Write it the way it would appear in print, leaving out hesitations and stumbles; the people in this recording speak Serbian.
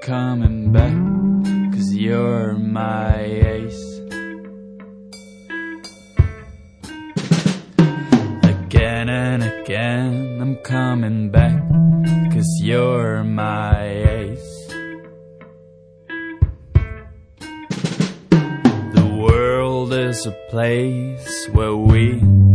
coming back, 'cause you're my ace. Again and again I'm coming back, 'cause you're my ace. The world is a place where we